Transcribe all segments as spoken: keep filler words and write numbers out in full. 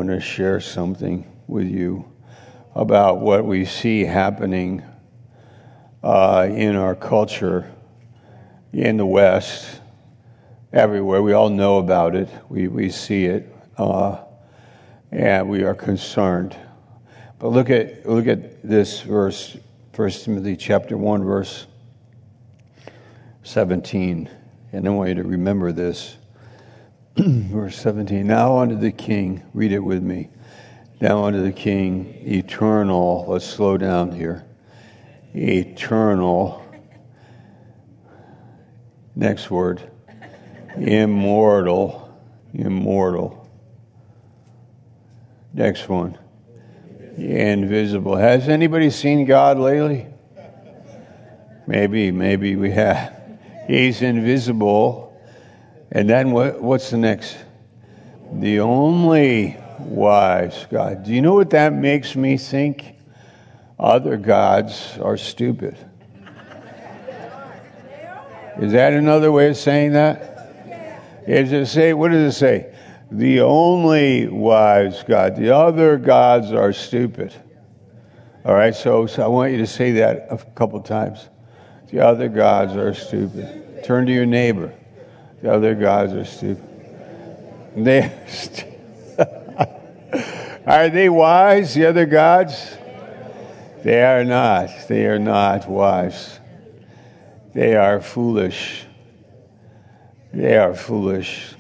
want to share something with you about what we see happening uh, in our culture, in the West, everywhere. We all know about it. We we see it, uh, and we are concerned. But look at look at this verse, First Timothy chapter one, verse seventeen, and I want you to remember this. Verse seventeen. Now unto the King, read it with me. Now unto the King, eternal. Let's slow down here. Eternal. Next word. Immortal. Immortal. Next one. Invisible. Has anybody seen God lately? Maybe, maybe we have. He's invisible. And then what, what's the next? The only wise God. Do you know what that makes me think? Other gods are stupid. Is that another way of saying that? Is it say, what does it say? The only wise God. The other gods are stupid. All right, so, so I want you to say that a couple times. The other gods are stupid. Turn to your neighbor. The other gods are stupid. They are, st- are they wise, the other gods? They are not. They are not wise. They are foolish. They are foolish.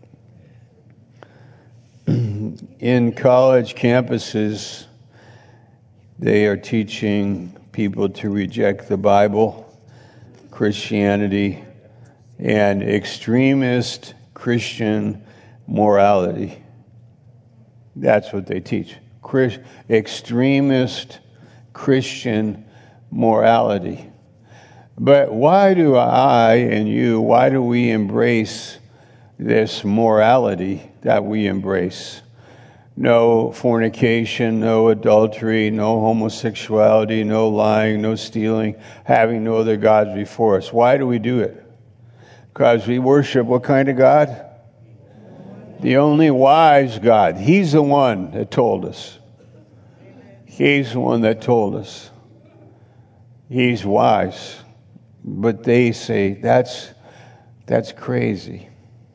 In college campuses, they are teaching people to reject the Bible, Christianity, and extremist Christian morality. That's what they teach. Christ, extremist Christian morality. But why do I and you, why do we embrace this morality that we embrace? No fornication, no adultery, no homosexuality, no lying, no stealing, having no other gods before us. Why do we do it? Because we worship what kind of God? The only wise God. He's the one that told us. He's the one that told us. He's wise. But they say, that's, that's crazy.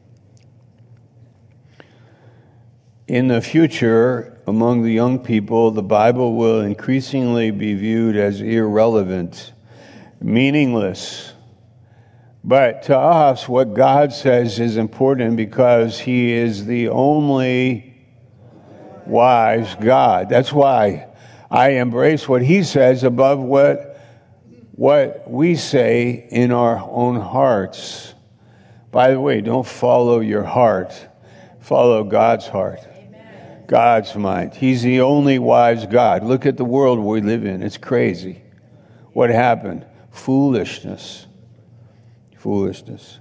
In the future, among the young people, the Bible will increasingly be viewed as irrelevant, meaningless. But to us, what God says is important because He is the only wise God. That's why I embrace what He says above what, what we say in our own hearts. By the way, don't follow your heart. Follow God's heart. Amen. God's mind. He's the only wise God. Look at the world we live in. It's crazy. What happened? Foolishness. Foolishness.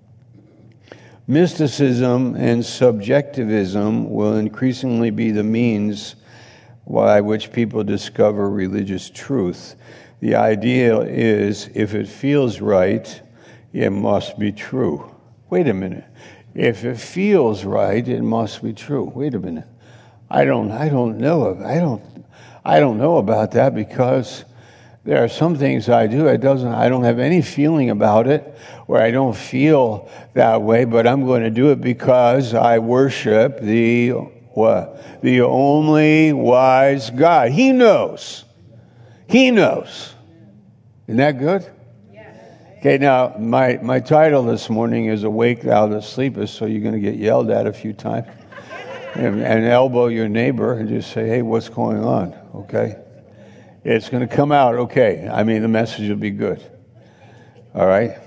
Mysticism and subjectivism will increasingly be the means by which people discover religious truth. The idea is, if it feels right, it must be true. Wait a minute. If it feels right, it must be true. Wait a minute. I don't. I don't know. I don't. I don't know about that because there are some things I do. It doesn't. I don't have any feeling about it, or I don't feel that way. But I'm going to do it because I worship the what? The only wise God. He knows. He knows. Isn't that good? Okay, now, my, my title this morning is Awake Thou That Sleepest, so you're going to get yelled at a few times. And, and elbow your neighbor and just say, hey, what's going on? Okay? It's going to come out okay. I mean, the message will be good. All right?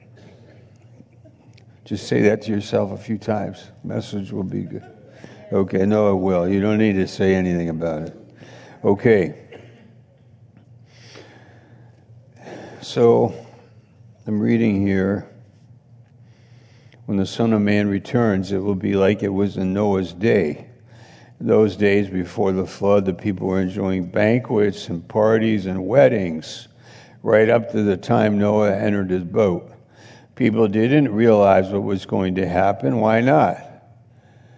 Just say that to yourself a few times. Message will be good. Okay, no, it will. You don't need to say anything about it. Okay. So, I'm reading here, when the Son of Man returns, it will be like it was in Noah's day. Those days before the flood, the people were enjoying banquets and parties and weddings right up to the time Noah entered his boat. People didn't realize what was going to happen. Why not?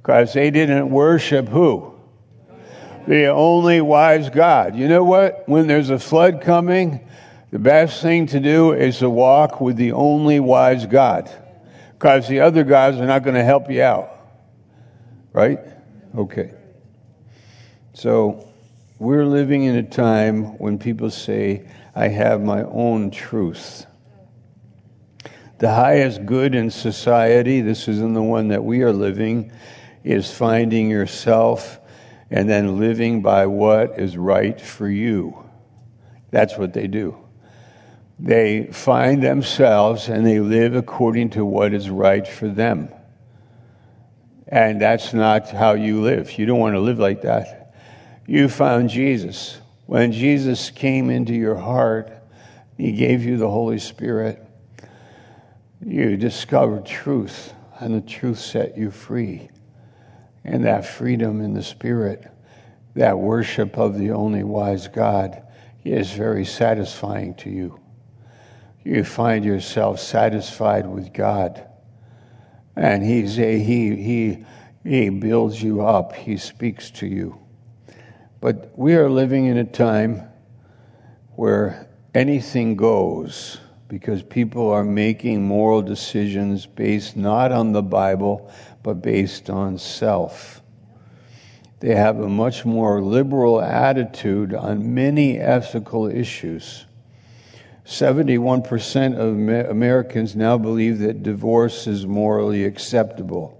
Because they didn't worship who? The only wise God. You know what? When there's a flood coming, the best thing to do is to walk with the only wise God. Because the other gods are not going to help you out. Right? Okay. So, we're living in a time when people say, I have my own truth. The highest good in society, this isn't the one that we are living, is finding yourself and then living by what is right for you. That's what they do. They find themselves and they live according to what is right for them. And that's not how you live. You don't want to live like that. You found Jesus. When Jesus came into your heart, He gave you the Holy Spirit. You discovered truth, and the truth set you free. And that freedom in the Spirit, that worship of the only wise God, is very satisfying to you. You find yourself satisfied with God. And he's a, he, he, he builds you up. He speaks to you. But we are living in a time where anything goes because people are making moral decisions based not on the Bible, but based on self. They have a much more liberal attitude on many ethical issues. seventy-one percent of Americans now believe that divorce is morally acceptable.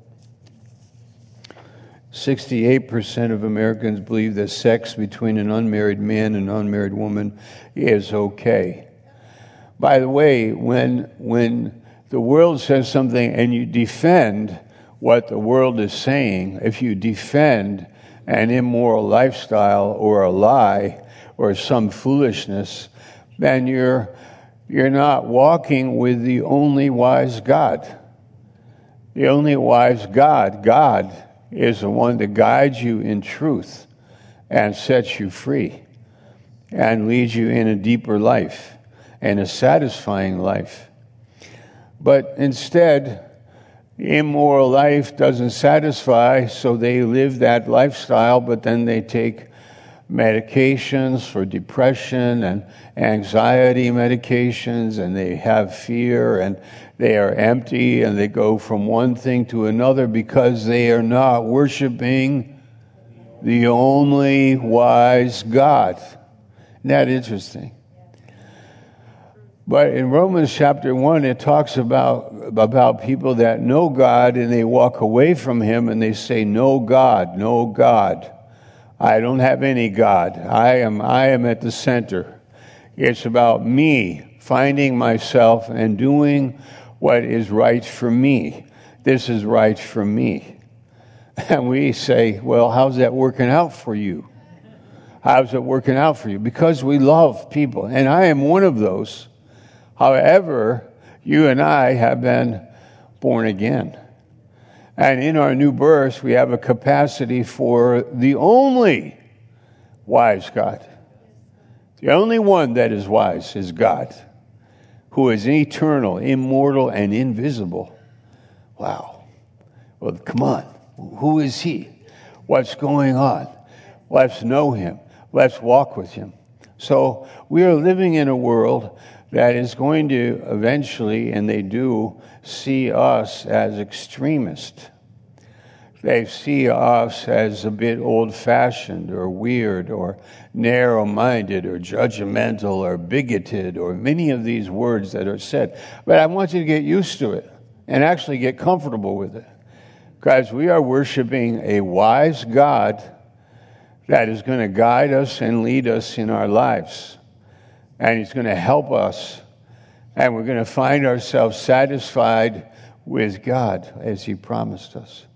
sixty-eight percent of Americans believe that sex between an unmarried man and an unmarried woman is okay. By the way, when when the world says something and you defend what the world is saying, if you defend an immoral lifestyle or a lie or some foolishness, then you're you're not walking with the only wise God. The only wise God, God, is the one that guides you in truth and sets you free and leads you in a deeper life and a satisfying life. But instead, immoral life doesn't satisfy, so they live that lifestyle, but then they take medications for depression and anxiety medications, and they have fear, and they are empty, and they go from one thing to another because they are not worshiping the only wise God. Isn't that interesting? But in Romans chapter one, it talks about, about people that know God and they walk away from Him and they say, no God, no God. I don't have any God. I am, I am at the center. It's about me finding myself and doing what is right for me. This is right for me. And we say, well, how's that working out for you? How's it working out for you? Because we love people. And I am one of those. However, you and I have been born again. And in our new birth, we have a capacity for the only wise God. The only one that is wise is God, who is eternal, immortal, and invisible. Wow. Well, come on. Who is He? What's going on? Let's know Him. Let's walk with Him. So we are living in a world that is going to eventually, and they do, see us as extremists. They see us as a bit old-fashioned or weird or narrow-minded or judgmental or bigoted or many of these words that are said. But I want you to get used to it and actually get comfortable with it. Because we are worshiping a wise God that is going to guide us and lead us in our lives. And He's going to help us. And we're going to find ourselves satisfied with God as He promised us.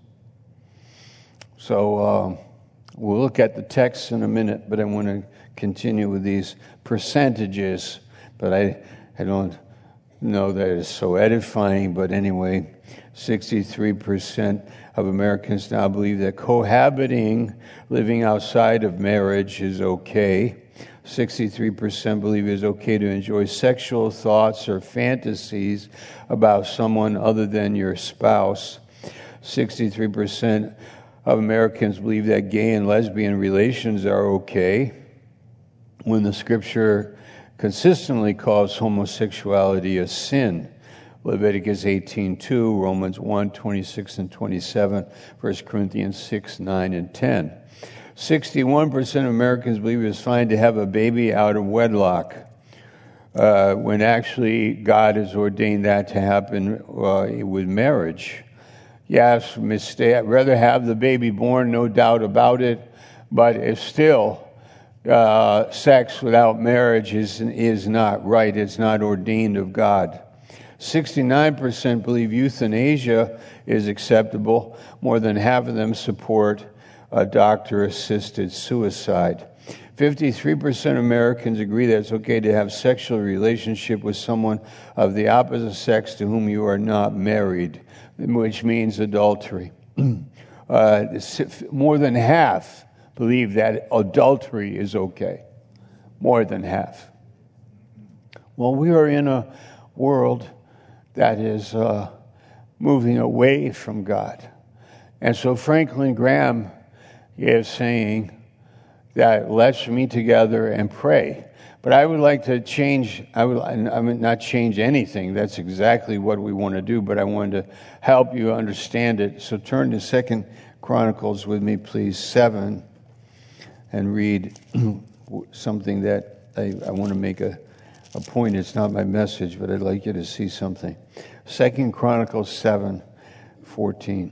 So uh, we'll look at the text in a minute, but I want to continue with these percentages. But I, I don't know that it's so edifying. But anyway, sixty-three percent of Americans now believe that cohabiting, living outside of marriage, is okay. sixty-three percent believe it is okay to enjoy sexual thoughts or fantasies about someone other than your spouse. sixty-three percent of Americans believe that gay and lesbian relations are okay when the Scripture consistently calls homosexuality a sin. Leviticus eighteen two, Romans one, twenty-six and twenty-seven, First Corinthians six, nine, and ten. sixty-one percent of Americans believe it's fine to have a baby out of wedlock, uh, when actually God has ordained that to happen uh, with marriage. Yes, mistake. I'd rather have the baby born, no doubt about it, but it's still uh, sex without marriage is, is not right. It's not ordained of God. sixty-nine percent believe euthanasia is acceptable. More than half of them support a doctor-assisted suicide. fifty-three percent of Americans agree that it's okay to have sexual relationship with someone of the opposite sex to whom you are not married, which means adultery. uh, more than half believe that adultery is okay. More than half. Well, we are in a world that is uh, moving away from God. And so Franklin Graham is saying that let's meet together and pray. But I would like to change, I would I mean, not change anything. That's exactly what we want to do, but I wanted to help you understand it. So turn to Second Chronicles with me, please, seven, and read something that I, I want to make a, a point. It's not my message, but I'd like you to see something. Second Chronicles seven, fourteen.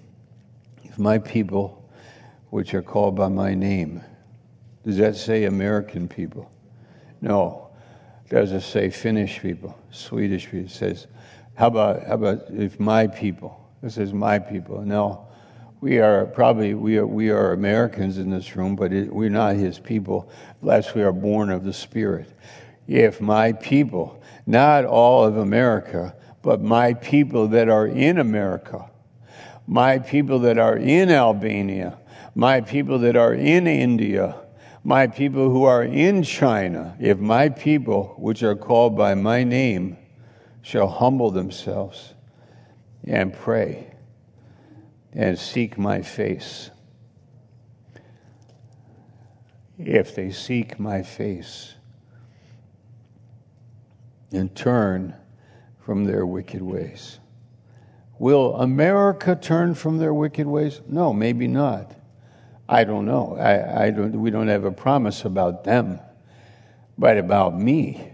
If my people, which are called by my name, does that say American people? No. Does it say Finnish people, Swedish people? It says, how about how about if my people? It says my people. No, we are probably we are we are Americans in this room, but it, we're not His people unless we are born of the Spirit. If my people, not all of America, but my people that are in America, my people that are in Albania, my people that are in India, my people who are in China, if my people, which are called by my name, shall humble themselves and pray and seek my face. If they seek my face and turn from their wicked ways. Will America turn from their wicked ways? No, maybe not. I don't know. I, I don't. We don't have a promise about them, but about me.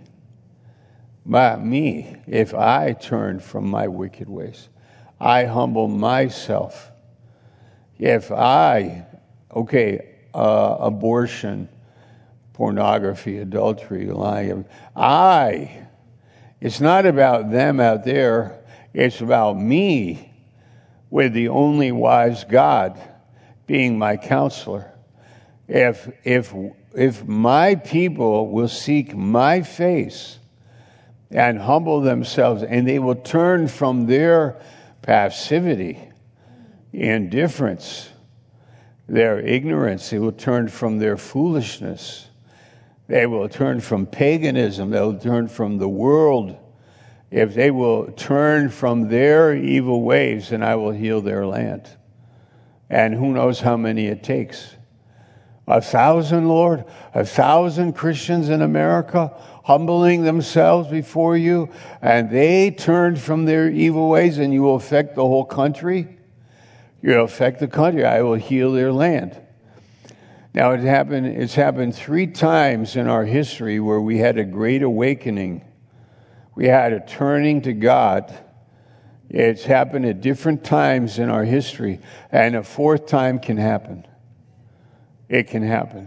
About me, if I turn from my wicked ways, I humble myself. If I, okay, uh, abortion, pornography, adultery, lying, I, it's not about them out there. It's about me with the only wise God being my counselor. If if if my people will seek my face and humble themselves, and they will turn from their passivity, indifference, their ignorance, they will turn from their foolishness, they will turn from paganism, they will turn from the world. If they will turn from their evil ways, then I will heal their land. And who knows how many it takes. A thousand, Lord, a thousand Christians in America humbling themselves before you, and they turned from their evil ways, and you will affect the whole country. You will affect the country. I will heal their land. Now, it happened, it's happened three times in our history where we had a great awakening. We had a turning to God. It's happened at different times in our history, and a fourth time can happen. It can happen.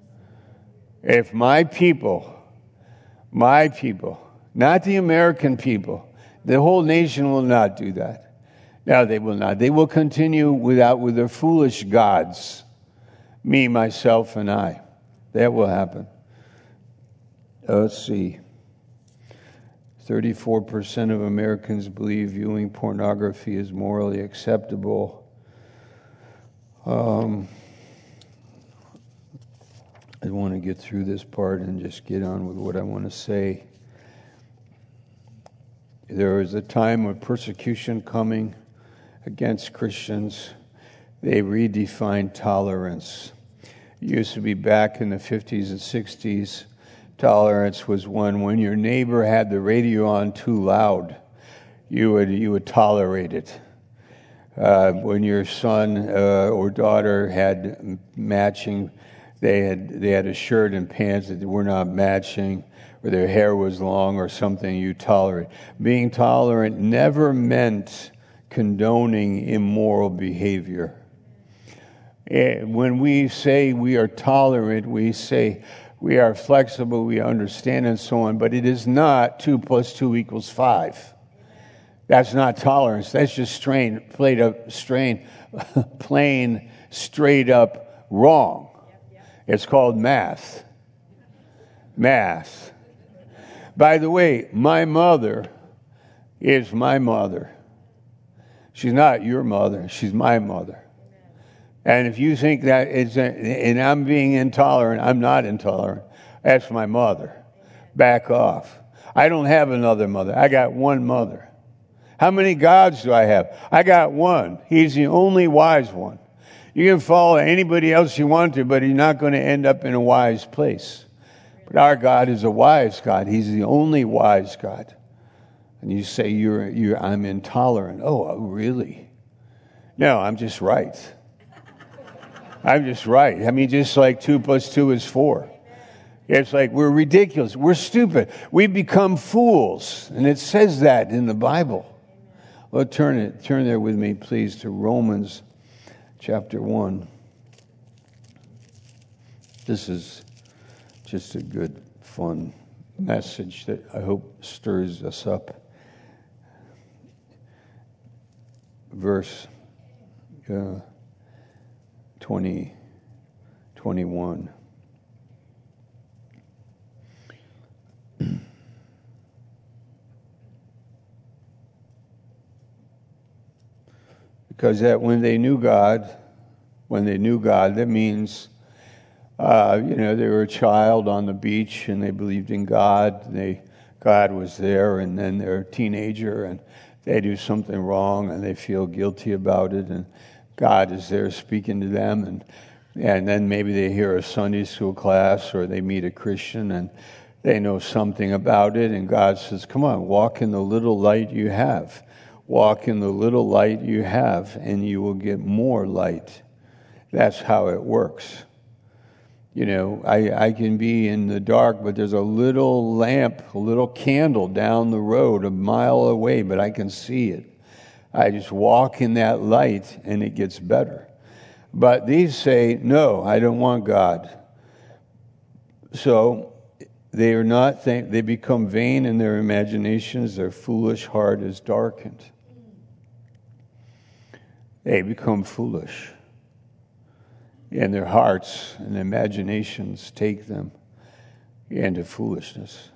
If my people, my people, not the American people, the whole nation will not do that. No, they will not. They will continue without with their foolish gods, me, myself, and I. That will happen. Let's see. thirty-four percent of Americans believe viewing pornography is morally acceptable. Um, I want to get through this part and just get on with what I want to say. There is a time of persecution coming against Christians. they redefined tolerance. It used to be back in the fifties and sixties, tolerance was when when your neighbor had the radio on too loud, you would you would tolerate it. Uh, when your son uh, or daughter had matching, they had they had a shirt and pants that were not matching, or their hair was long or something, you tolerate. Being tolerant never meant condoning immoral behavior. When we say we are tolerant, we say we are flexible, we understand, and so on, but it is not two plus two equals five. That's not tolerance. That's just strain, played up, strain, plain, straight up wrong. It's called math. Math. By the way, my mother is my mother. She's not your mother. She's my mother. And if you think that it's, a, and I'm being intolerant, I'm not intolerant. That's my mother. Back off. I don't have another mother. I got one mother. How many gods do I have? I got one. He's the only wise one. You can follow anybody else you want to, but you're not going to end up in a wise place. But our God is a wise God. He's the only wise God. And you say, you're, you're, I'm intolerant. Oh, really? No, I'm just right. I'm just right. I mean, just like two plus two is four. It's like we're ridiculous. We're stupid. We become fools. And it says that in the Bible. Well, turn it, turn there with me, please, to Romans chapter one. This is just a good, fun message that I hope stirs us up. Verse uh, twenty, twenty-one. Because that when they knew God, when they knew God, that means, uh, you know, they were a child on the beach and they believed in God. They, God was there, and then they're a teenager and they do something wrong and they feel guilty about it, and God is there speaking to them, and and then maybe they hear a Sunday school class or they meet a Christian and they know something about it, and God says, come on, walk in the little light you have. Walk in the little light you have, and you will get more light. That's how it works. You know, I, I can be in the dark, but there's a little lamp, a little candle down the road a mile away, but I can see it. I just walk in that light, and it gets better. But these say, no, I don't want God. So they are not, th- they become vain in their imaginations. Their foolish heart is darkened. They become foolish. And their hearts and imaginations take them into foolishness.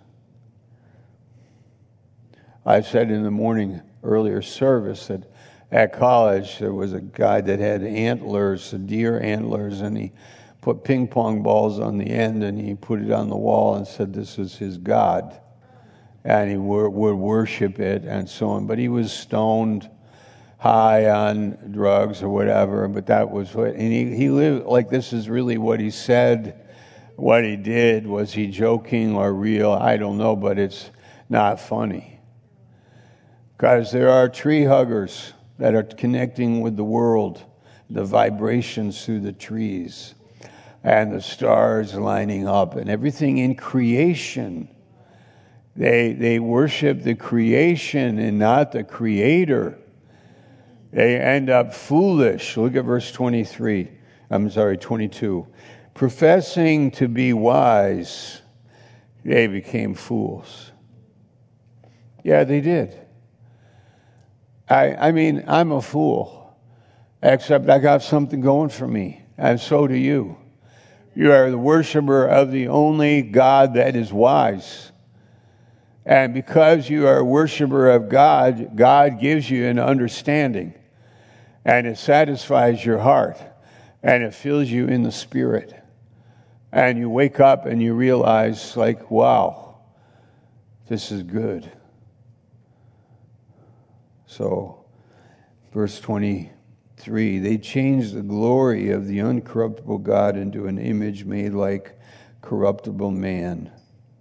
I said in the morning earlier service that at college there was a guy that had antlers, deer antlers, and he put ping pong balls on the end and he put it on the wall and said this is his God. And he would worship it and so on. But he was stoned, high on drugs or whatever, but that was what, and he, he lived like this is really what he said, what he did. Was he joking or real? I don't know, but it's not funny. Because there are tree huggers that are connecting with the world, the vibrations through the trees, and the stars lining up, and everything in creation. They, they worship the creation and not the Creator. They end up foolish. Look at verse twenty-three. I'm sorry, twenty-two. Professing to be wise, they became fools. Yeah, they did. I, I mean, I'm a fool, except I got something going for me, and so do you. You are the worshiper of the only God that is wise. And because you are a worshiper of God, God gives you an understanding. And it satisfies your heart. And it fills you in the Spirit. And you wake up and you realize, like, wow, this is good. So, verse twenty, three. They changed the glory of the uncorruptible God into an image made like corruptible man.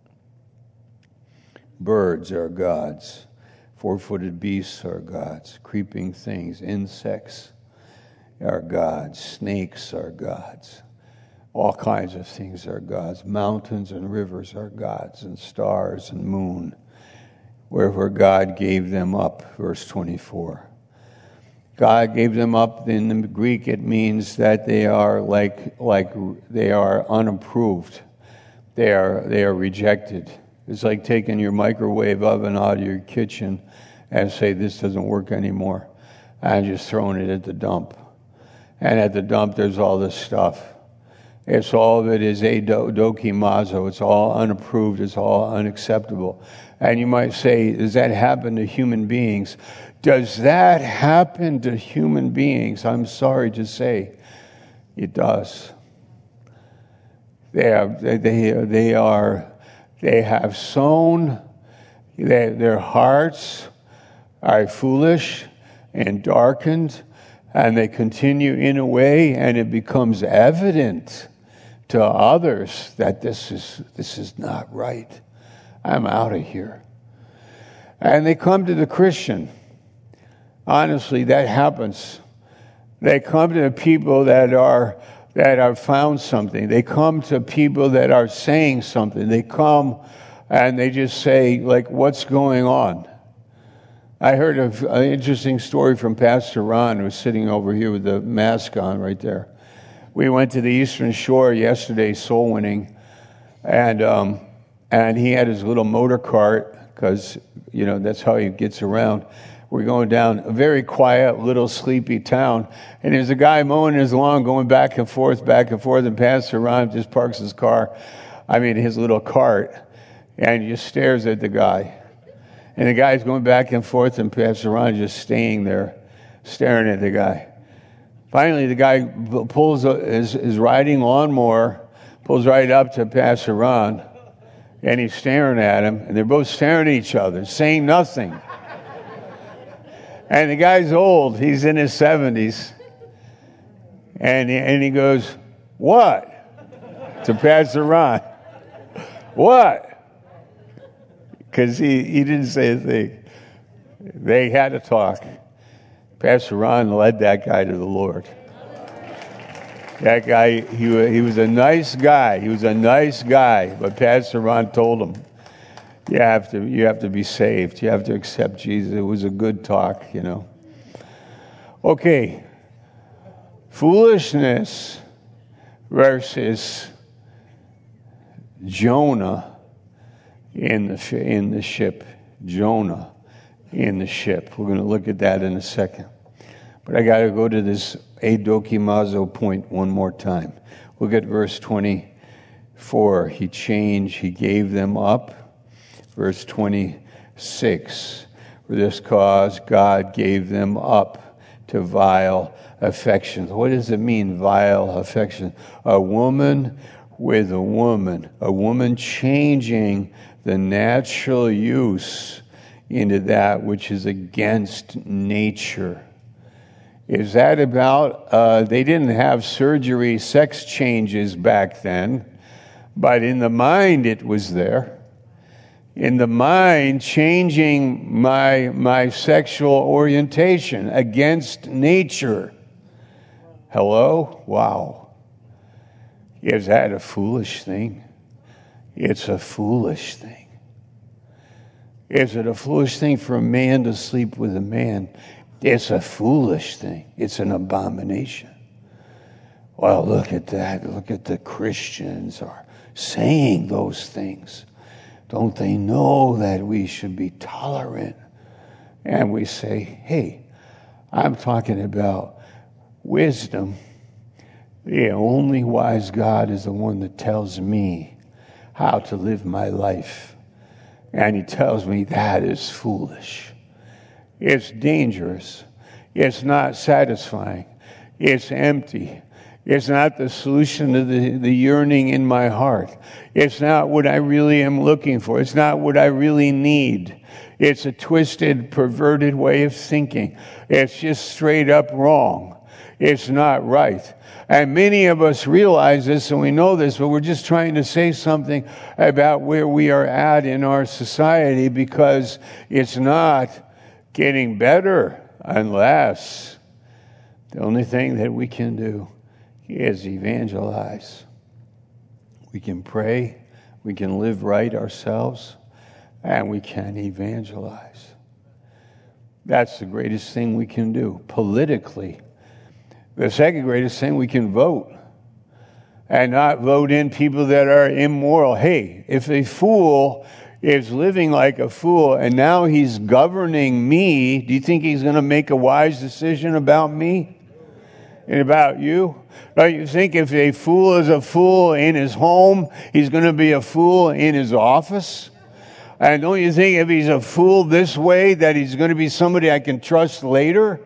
Birds are gods. Four-footed beasts are gods. Creeping things, insects are gods. Snakes are gods. All kinds of things are gods. Mountains and rivers are gods, and stars and moon. Wherefore God gave them up, verse twenty-four. God gave them up. In the Greek, it means that they are like like they are unapproved. They are they are rejected. It's like taking your microwave oven out of your kitchen and say, this doesn't work anymore, and just throwing it at the dump. And at the dump, there's all this stuff. It's all of it is a dokimazo. It's all unapproved. It's all unacceptable. And you might say, does that happen to human beings? Does that happen to human beings? I'm sorry to say, it does. They are, they, they are, they have sown, they, their hearts are foolish and darkened, and they continue in a way, and it becomes evident to others that this is this is not right. I'm out of here. And they come to the Christian. Honestly, that happens. They come to the people that are that have found something. They come to people that are saying something. They come and they just say, like, what's going on? I heard of an interesting story from Pastor Ron, who's sitting over here with the mask on right there. We went to the Eastern Shore yesterday, soul winning, and um, and he had his little motor cart, because, you know, that's how he gets around. We're going down a very quiet, little sleepy town, and there's a guy mowing his lawn, going back and forth, back and forth, and Pastor Ron just parks his car, I mean his little cart, and he just stares at the guy. And the guy's going back and forth, and Pastor Ron just staying there, staring at the guy. Finally, the guy pulls his, his riding lawnmower, pulls right up to Pastor Ron, and he's staring at him, and they're both staring at each other, saying nothing. And the guy's old; he's in his seventies, and he, and he goes, "What?" to Pastor Ron. "What?" Because he, he didn't say a thing. They had to talk. Pastor Ron led that guy to the Lord. That guy, he, he was a nice guy. He was a nice guy. But Pastor Ron told him, you have to, you have to be saved. You have to accept Jesus. It was a good talk, you know. Okay. Foolishness versus Jonah in the in the ship. Jonah in the ship. We're going to look at that in a second. But I got to go to this adokimazo point one more time. Look at verse twenty-four. He changed, he gave them up. Verse twenty-six. For this cause God gave them up to vile affections. What does it mean, vile affection? A woman with a woman. A woman changing the natural use into that which is against nature. Is that about, uh, they didn't have surgery, sex changes back then, but in the mind it was there. In the mind, changing my, my sexual orientation against nature. Hello? Wow. Is that a foolish thing? It's a foolish thing. Is it a foolish thing for a man to sleep with a man? It's a foolish thing. It's an abomination. Well, look at that. Look at the Christians are saying those things. Don't they know that we should be tolerant? And we say, hey, I'm talking about wisdom. The only wise God is the one that tells me how to live my life. And he tells me that is foolish. It's dangerous. It's not satisfying. It's empty. It's not the solution to the, the yearning in my heart. It's not what I really am looking for. It's not what I really need. It's a twisted, perverted way of thinking. It's just straight up wrong. It's not right. And many of us realize this and we know this, but we're just trying to say something about where we are at in our society, because it's not getting better unless the only thing that we can do is evangelize. We can pray, we can live right ourselves, and we can evangelize. That's the greatest thing we can do politically. The second greatest thing, we can vote. And not vote in people that are immoral. Hey, if a fool is living like a fool and now he's governing me, do you think he's going to make a wise decision about me and about you? Don't you think if a fool is a fool in his home, he's going to be a fool in his office? And don't you think if he's a fool this way, that he's going to be somebody I can trust later?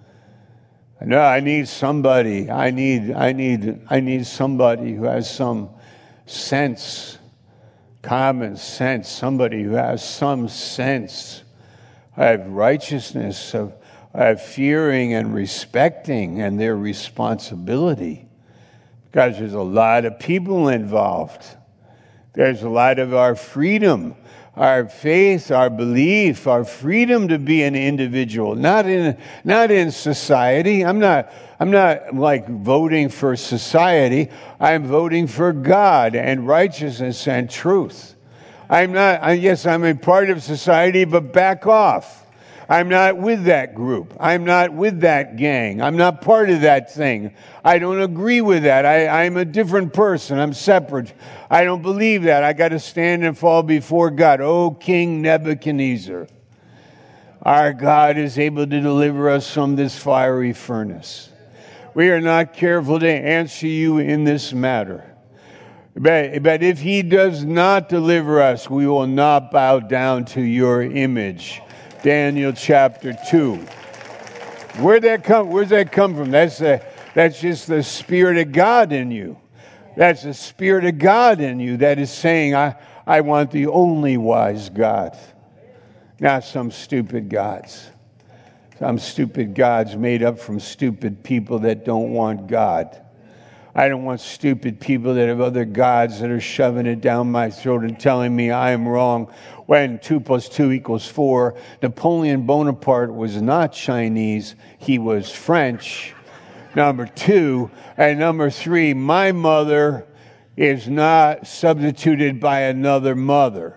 No, I need somebody. I need, I need, I need somebody who has some sense, common sense. Somebody who has some sense of righteousness, of, of fearing and respecting and their responsibility. Because there's a lot of people involved. There's a lot of our freedom, our faith, our belief, our freedom to be an individual, not in not in society. I'm not I'm not like voting for society. I'm voting for God and righteousness and truth. I'm not, I, yes, I'm a part of society, but back off. I'm not with that group. I'm not with that gang. I'm not part of that thing. I don't agree with that. I, I'm a different person. I'm separate. I don't believe that. I got to stand and fall before God. Oh, King Nebuchadnezzar, our God is able to deliver us from this fiery furnace. We are not careful to answer you in this matter. But, but if he does not deliver us, we will not bow down to your image. Daniel chapter two. Where'd that come? Where's that come from? That's the, that's just the Spirit of God in you. That's the Spirit of God in you that is saying, I, I want the only wise God, not some stupid gods. Some stupid gods made up from stupid people that don't want God. I don't want stupid people that have other gods that are shoving it down my throat and telling me I am wrong when two plus two equals four. Napoleon Bonaparte was not Chinese. He was French. Number two. And number three, my mother is not substituted by another mother.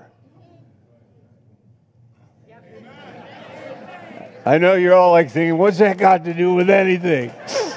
I know you're all like thinking, what's that got to do with anything?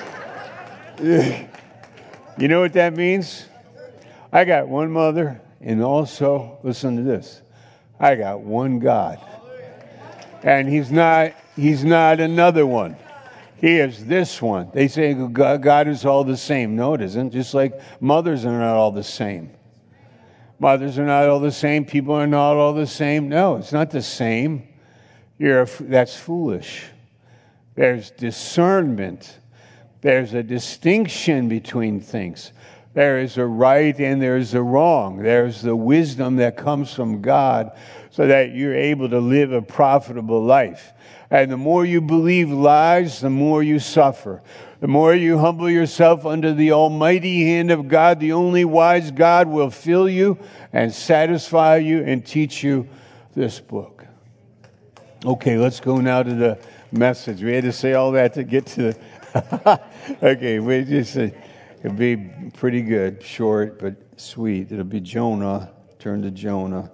You know what that means? I got one mother, and also, listen to this, I got one God. And he's not, he's not another one. He is this one. They say God is all the same. No, it isn't. Just like mothers are not all the same. Mothers are not all the same. People are not all the same. No, it's not the same. You're a, that's foolish. There's discernment. There's a distinction between things. There is a right and there's a wrong. There's the wisdom that comes from God so that you're able to live a profitable life. And the more you believe lies, the more you suffer. The more you humble yourself under the almighty hand of God, the only wise God will fill you and satisfy you and teach you this book. Okay, let's go now to the message. We had to say all that to get to the... okay, we just... Uh, it'll be pretty good, short but sweet. It'll be Jonah. Turn to Jonah.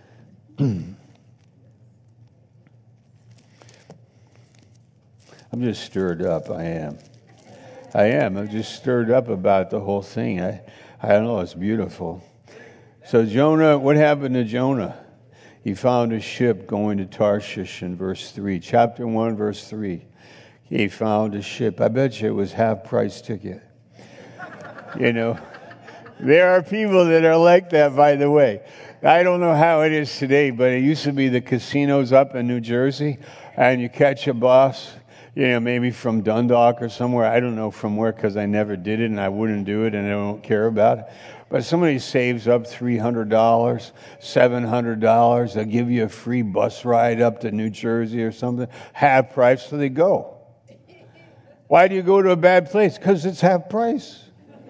I'm just stirred up. I am. I am. I'm just stirred up about the whole thing. I, I don't know. It's beautiful. So Jonah, what happened to Jonah? He found a ship going to Tarshish in verse three. Chapter one, verse three. He found a ship. I bet you it was half-price ticket. You know, there are people that are like that, by the way. I don't know how it is today, but it used to be the casinos up in New Jersey, and you catch a bus, you know, maybe from Dundalk or somewhere. I don't know from where, because I never did it, and I wouldn't do it, and I don't care about it. But somebody saves up three hundred dollars, seven hundred dollars. They'll give you a free bus ride up to New Jersey or something, half price, so they go. Why do you go to a bad place? Because it's half price.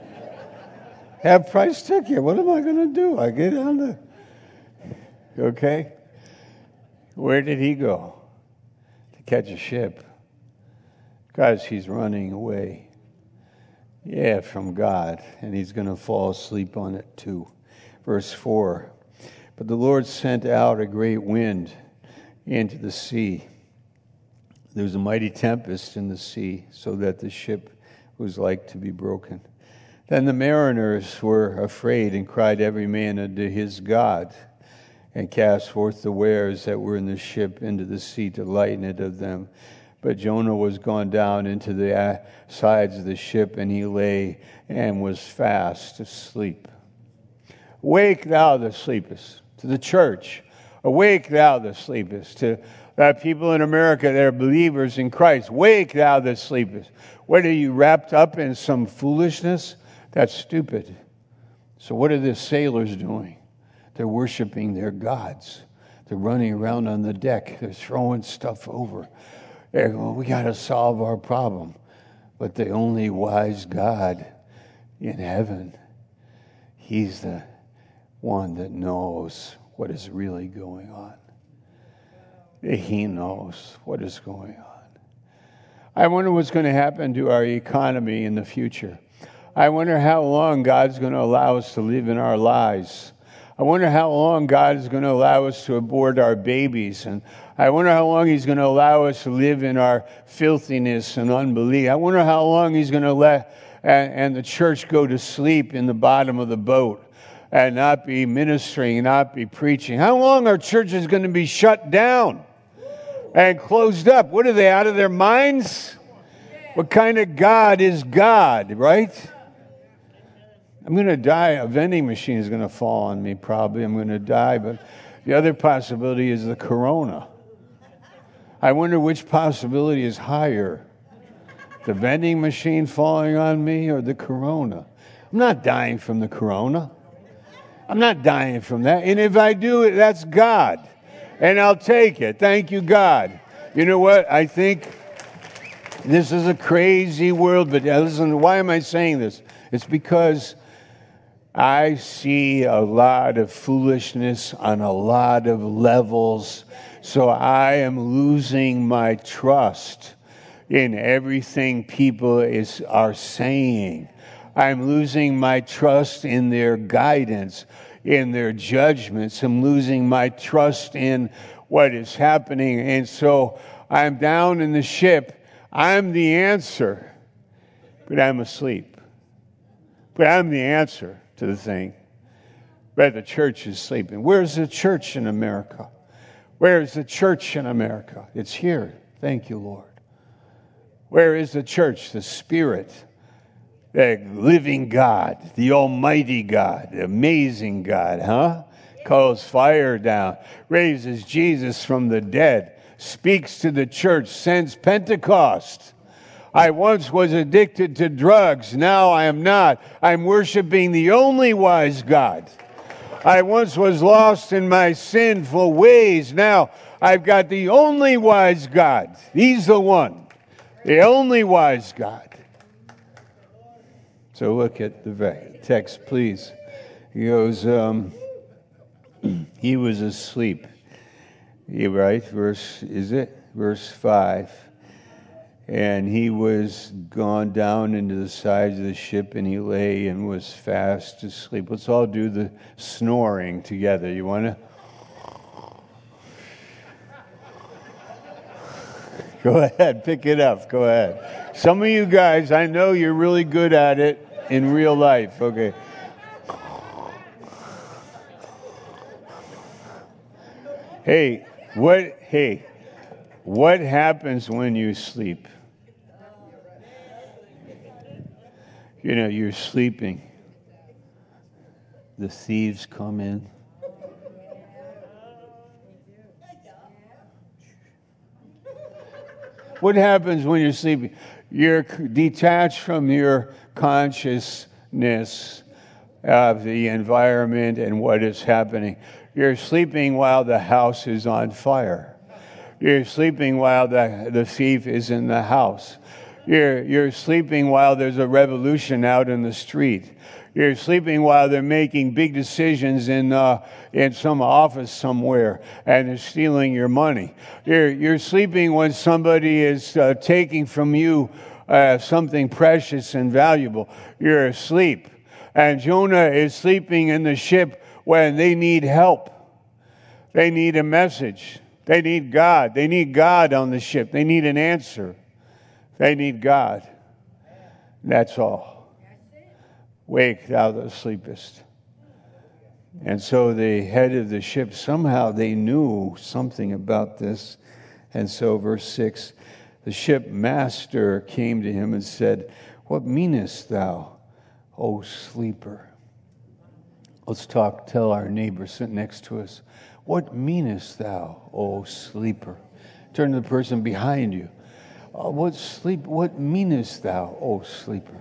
Half price ticket. What am I going to do? I get on the... Okay? Where did he go? To catch a ship. Because he's running away. Yeah, from God. And he's going to fall asleep on it too. Verse four. But the Lord sent out a great wind into the sea. There was a mighty tempest in the sea, so that the ship was like to be broken. Then the mariners were afraid and cried every man unto his God, and cast forth the wares that were in the ship into the sea to lighten it of them. But Jonah was gone down into the sides of the ship, and he lay and was fast asleep. Awake thou that sleepest. To the church, awake thou that sleepest. To uh, people in America that are believers in Christ, wake thou that sleepest. What, are you wrapped up in some foolishness? That's stupid. So what are the sailors doing? They're worshiping their gods. They're running around on the deck. They're throwing stuff over. They're going, we got to solve our problem. But the only wise God in heaven, he's the one that knows what is really going on. He knows what is going on. I wonder what's going to happen to our economy in the future. I wonder how long God's going to allow us to live in our lives. I wonder how long God is going to allow us to abort our babies. And I wonder how long he's going to allow us to live in our filthiness and unbelief. I wonder how long he's going to let and, and the church go to sleep in the bottom of the boat and not be ministering, not be preaching. How long are churches going to be shut down and closed up? What are they, out of their minds? What kind of God is God, right? I'm going to die. A vending machine is going to fall on me probably. I'm going to die. But the other possibility is the corona. I wonder which possibility is higher. The vending machine falling on me or the corona? I'm not dying from the corona. I'm not dying from that. And if I do it, that's God. And I'll take it. Thank you, God. You know what? I think this is a crazy world. But listen, why am I saying this? It's because I see a lot of foolishness on a lot of levels. So I am losing my trust in everything people is are saying. I'm losing my trust in their guidance, in their judgments. I'm losing my trust in what is happening. And so I'm down in the ship. I'm the answer, but I'm asleep. But I'm the answer to the thing. But the church is sleeping. Where's the church in America? Where's the church in America? It's here. Thank you, Lord. Where is the church? The Spirit, the living God, the Almighty God, the amazing God, huh? Calls fire down, raises Jesus from the dead, speaks to the church, sends Pentecost. I once was addicted to drugs. Now I am not. I'm worshiping the only wise God. I once was lost in my sinful ways. Now I've got the only wise God. He's the one. The only wise God. So look at the text, please. He goes, um, he was asleep. He, right? Verse, is it? Verse five. And he was gone down into the sides of the ship, and he lay and was fast asleep. Let's all do the snoring together. You want to? Go ahead, pick it up. Go ahead. Some of you guys, I know you're really good at it in real life. Okay. Hey, what? Hey, what happens when you sleep? You know, you're sleeping. The thieves come in. What happens when you're sleeping? You're detached from your consciousness of the environment and what is happening. You're sleeping while the house is on fire. You're sleeping while the, the thief is in the house. You're, you're sleeping while there's a revolution out in the street. You're sleeping while they're making big decisions in uh, in some office somewhere and they're stealing your money. You're, you're sleeping when somebody is uh, taking from you uh, something precious and valuable. You're asleep. And Jonah is sleeping in the ship when they need help. They need a message. They need God. They need God on the ship. They need an answer. They need God. That's all. Wake, thou that sleepest. And so the head of the ship, somehow they knew something about this. And so verse six, the ship master came to him and said, what meanest thou, O sleeper? Let's talk, tell our neighbor sitting next to us, what meanest thou, O sleeper? Turn to the person behind you. Uh, what sleep? What meanest thou, O sleeper?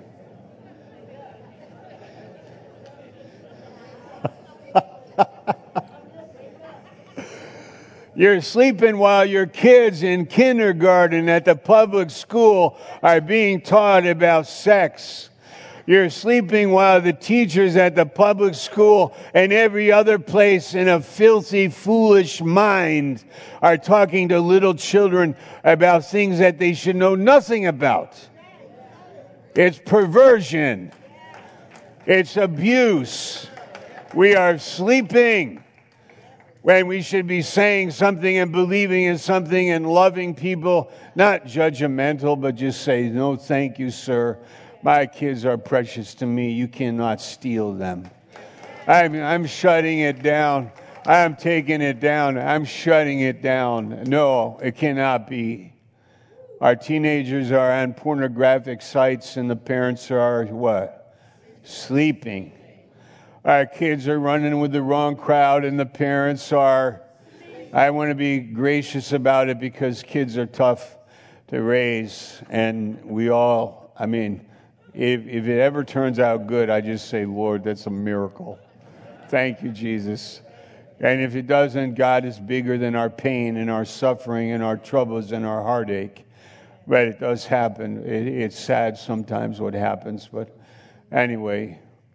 You're sleeping while your kids in kindergarten at the public school are being taught about sex. You're sleeping while the teachers at the public school and every other place in a filthy, foolish mind are talking to little children about things that they should know nothing about. It's perversion. It's abuse. We are sleeping when we should be saying something and believing in something and loving people, not judgmental, but just say, no, thank you, sir. My kids are precious to me. You cannot steal them. I'm, I'm shutting it down. I'm taking it down. I'm shutting it down. No, it cannot be. Our teenagers are on pornographic sites and the parents are what? Sleeping. Our kids are running with the wrong crowd and the parents are, I want to be gracious about it because kids are tough to raise. And we all, I mean, if, if it ever turns out good, I just say, Lord, that's a miracle. Thank you, Jesus. And if it doesn't, God is bigger than our pain and our suffering and our troubles and our heartache. But it does happen. It, it's sad sometimes what happens. But anyway,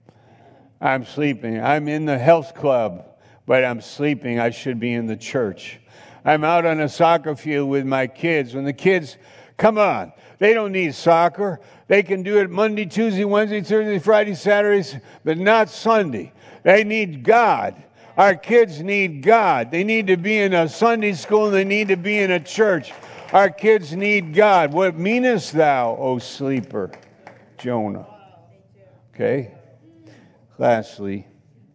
I'm sleeping. I'm in the health club, but I'm sleeping. I should be in the church. I'm out on a soccer field with my kids. When the kids, come on, they don't need soccer. They can do it Monday, Tuesday, Wednesday, Thursday, Friday, Saturdays, but not Sunday. They need God. Our kids need God. They need to be in a Sunday school and they need to be in a church. Our kids need God. What meanest thou, O sleeper? Jonah. Okay? Lastly,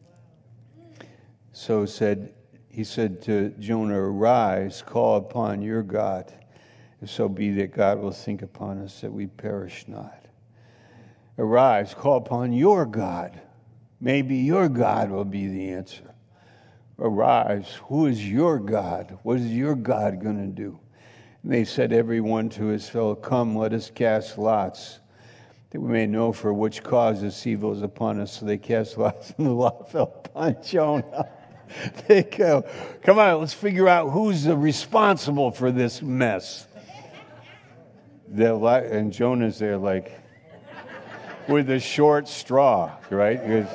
so said, he said to Jonah, arise, call upon your God, if so be that God will think upon us that we perish not. Arise, call upon your God. Maybe your God will be the answer. Arise, who is your God? What is your God going to do? And they said, everyone to his fellow, come, let us cast lots, that we may know for which cause this evil is upon us. So they cast lots, and the lot fell upon Jonah. They go, come on, let's figure out who's responsible for this mess. They're like, and Jonah's there like, with a short straw, right? Because,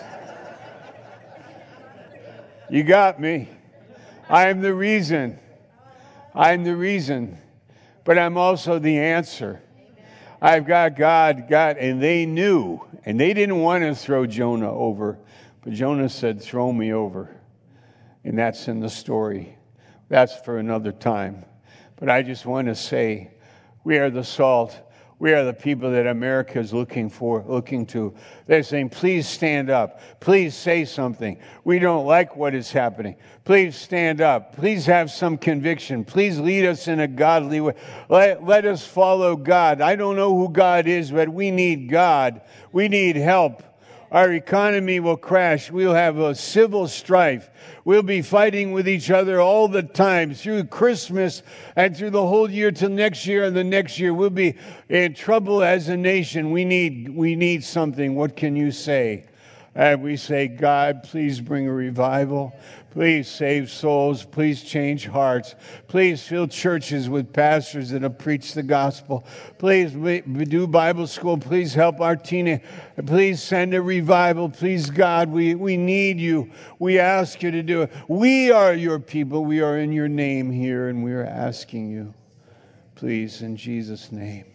you got me. I am the reason. I'm the reason. But I'm also the answer. I've got God, God, and they knew, and they didn't want to throw Jonah over, but Jonah said, throw me over. And that's in the story. That's for another time. But I just want to say, we are the salt. We are the people that America is looking for, looking to. They're saying, please stand up. Please say something. We don't like what is happening. Please stand up. Please have some conviction. Please lead us in a godly way. Let, let us follow God. I don't know who God is, but we need God. We need help. Our economy will crash. We'll have a civil strife. We'll be fighting with each other all the time through Christmas and through the whole year till next year and the next year. We'll be in trouble as a nation. We need, we need something. What can you say? And we say, God, please bring a revival. Please save souls. Please change hearts. Please fill churches with pastors that have preached the gospel. Please do Bible school. Please help our teenagers. Please send a revival. Please, God, we, we need you. We ask you to do it. We are your people. We are in your name here, and we are asking you, please, in Jesus' name.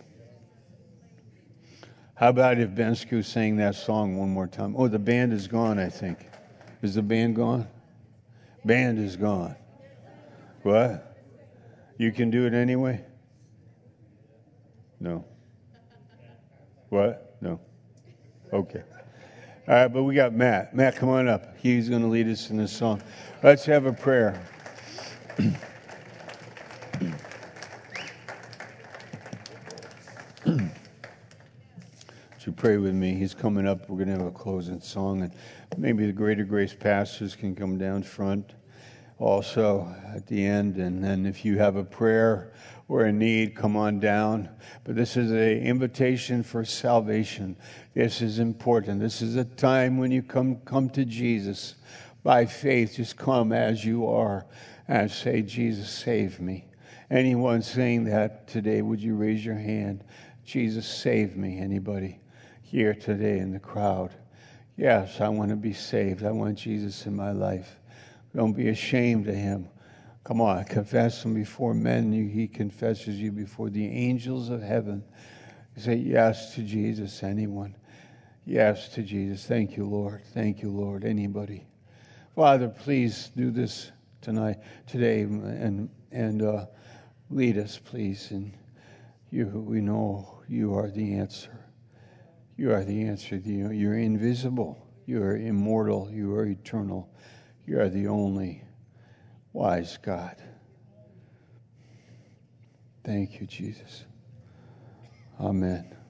How about if Ben Scu sang that song one more time? Oh, the band is gone, I think. Is the band gone? Band is gone. What? You can do it anyway? No. What? No. Okay. All right, but we got Matt. Matt, come on up. He's going to lead us in this song. Let's have a prayer. You pray with me. He's coming up. We're going to have a closing song, and maybe the Greater Grace pastors can come down front also at the end. And then if you have a prayer or a need, come on down. But this is an invitation for salvation. This is important. This is a time when you come come to Jesus by faith. Just come as you are and say, Jesus, save me. Anyone saying that today, would you raise your hand? Jesus, save me. Anybody here today in the crowd? Yes, I want to be saved. I want Jesus in my life. Don't be ashamed of him. Come on, confess him before men. He confesses you before the angels of heaven. Say yes to Jesus. Anyone? Yes to Jesus. Thank you, Lord. Thank you, Lord. Anybody? Father, please do this tonight, today, and and uh, lead us, please. And you, we know you are the answer. You are the answer. You're invisible. You are immortal. You are eternal. You are the only wise God. Thank you, Jesus. Amen.